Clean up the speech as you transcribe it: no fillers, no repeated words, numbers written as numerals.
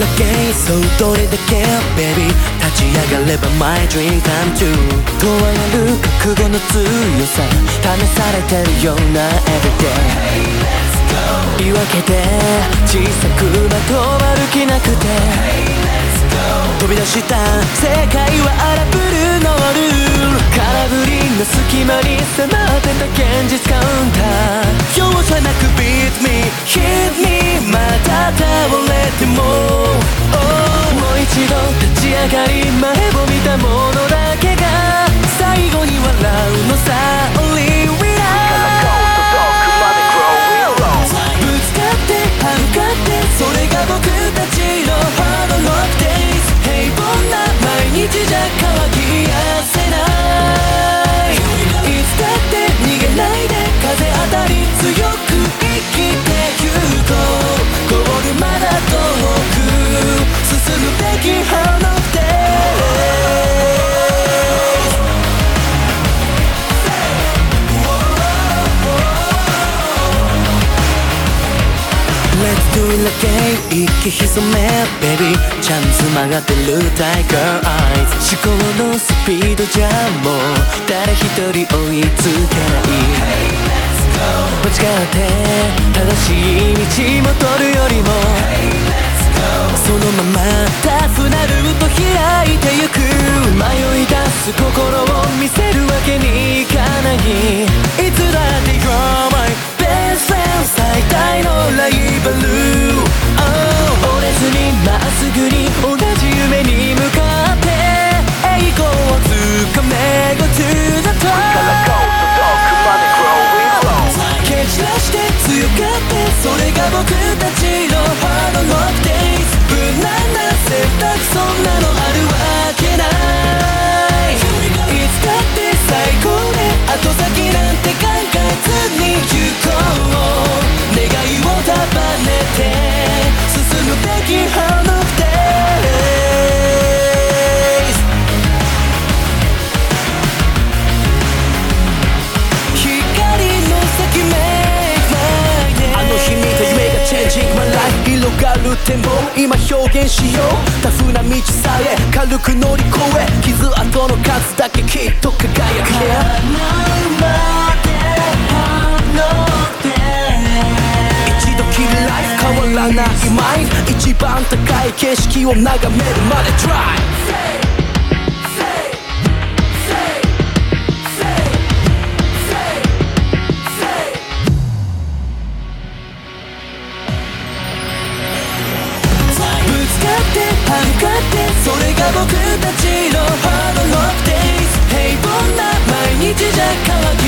だけそうどれだけ Baby 立ち上がれば My dream come true 問われる覚悟の強さ試されてるような Everyday言い訳で小さくまとまる気なくて飛び出した世界は荒ぶるノール空振りの隙間に迫ってた現実カウンター容赦なく Beat me Hit me また倒れても、もう一度立ち上がり前を見たものだけが最後に笑うのさ Only we are ぶつかって歯向かってそれが僕たちの Hard Rock Days 平凡な毎日じゃ乾きやせないいつだって逃げないで風当たり強く生きてゆこうゴールまだ遠く進むべき Hard Rock Days Let's do it again 息潜め Baby チャンス曲がってる Tiger Eyes 思考のスピードじゃもう誰一人追いつけない間違って正しい道戻るよりもそのままタフなルート開いてゆく迷い出す心を見せるわけにいかないいつだって You're my best friend 最大のライバル、折れずにまっすぐに同じ夢に向かって栄光をつかめ Go to the top 蹴散らして強がってそれが僕たちの Hard Rock Days 無難な選択そんなのあるわけないいつだって最高で後先なんて考えずに行こう願いを束ねて進むべき Hard Rock Days 広がる展望今表現しようタフな道さえ軽く乗り越え傷跡の数だけきっと輝け一度きりライフ変わらないマインド一番高い景色を眺めるまで Try向かってそれが僕たちの Hard Rock Days 平凡な毎日じゃ変わらない